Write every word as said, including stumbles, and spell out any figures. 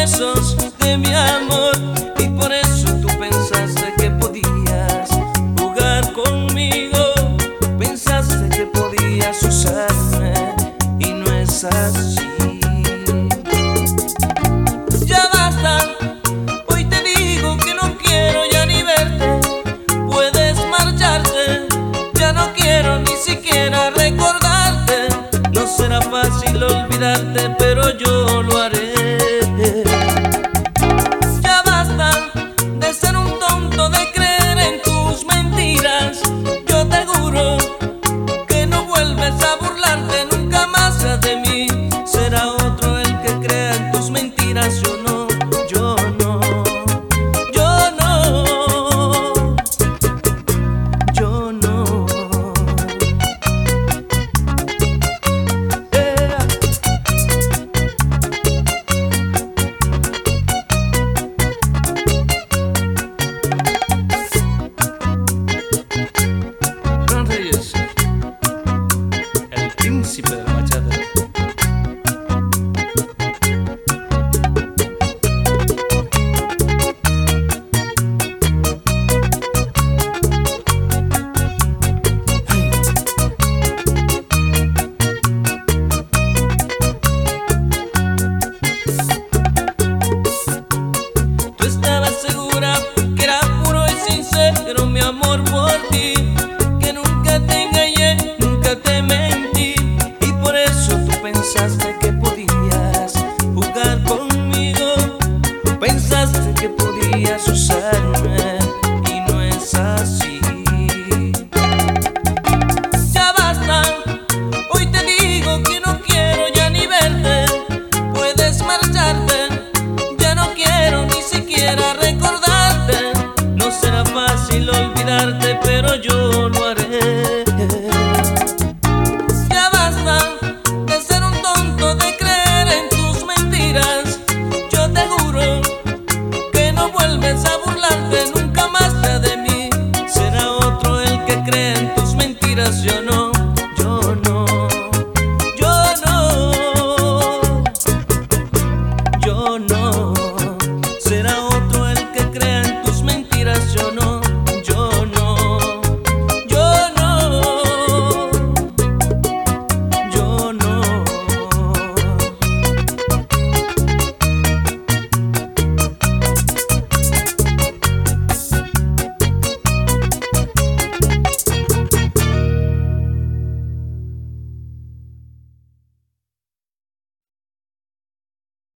besos de mi amor, y por eso tú pensaste que podías jugar conmigo, pensaste que podías usarme y no es así. Ya basta, hoy te digo que no quiero ya ni verte, puedes marcharte, ya no quiero ni siquiera recordarte. No será fácil olvidarte, pero yo lo haré. Ya basta de ser un tonto, de creer en tus mentiras. Yo te juro que no vuelves a burlarte nunca más de mí. Será otro el que crea en tus mentiras. Yo no, yo no, yo no, yo no. Fran Reyes, el príncipe de la bachata. Tú estabas segura que era puro y sincero mi amor por ti, que nunca te engañé, nunca te mentí, y por eso tú pensaste que podías jugar conmigo, pensaste que podías usarme